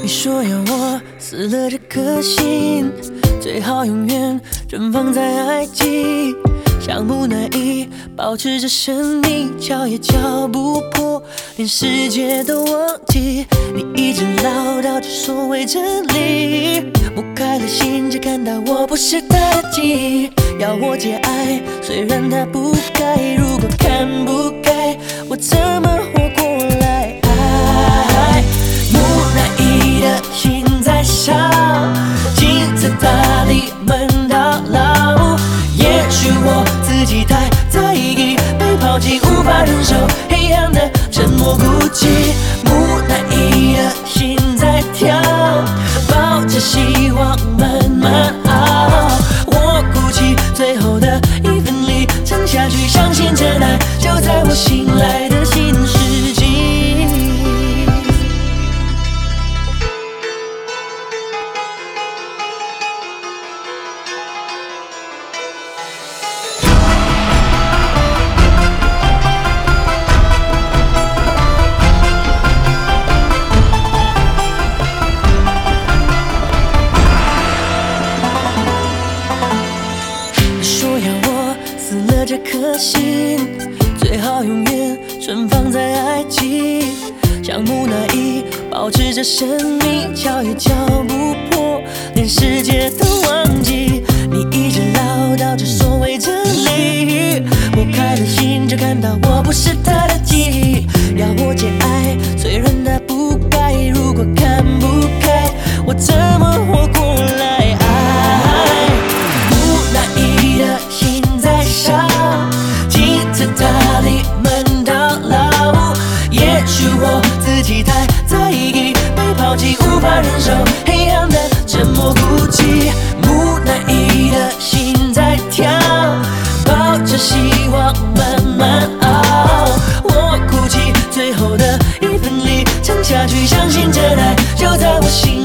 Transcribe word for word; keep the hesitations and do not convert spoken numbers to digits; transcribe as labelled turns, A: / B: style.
A: 你说要我死了这颗心，最好永远存放在爱机，像木乃伊，保持着神秘，敲也敲不破，连世界都忘记。你一直唠叨着所谓真理，剥开了心，只看到我不是他的记忆。要我节哀，虽然他不该，如果看不开，我怎么活过来？爱木乃伊的心在烧，金字塔里门到老。也许我自己太在意，被抛弃无法忍受黑暗的沉默孤寂。木乃伊的心在跳，抱着希望慢慢熬。我鼓起最后的一份力撑下去，相信真爱就在我醒来的新世纪。这颗心最好永远存放在爱机，像木乃伊，保持着神秘，敲也敲不破，连世界都忘记。你一直唠叨着所谓真理，剥开了心，只看到我不是他的记忆。要我节哀，虽然他不该，如果看不开，我怎么活过来？爱木乃伊的心在烧，塔里门到老。也许我自己太在意，被抛弃无法忍受黑暗的沉默孤寂。木乃伊的心在跳，抱着希望慢慢熬。我鼓起最后的一份力撑下去，相信真爱就在我心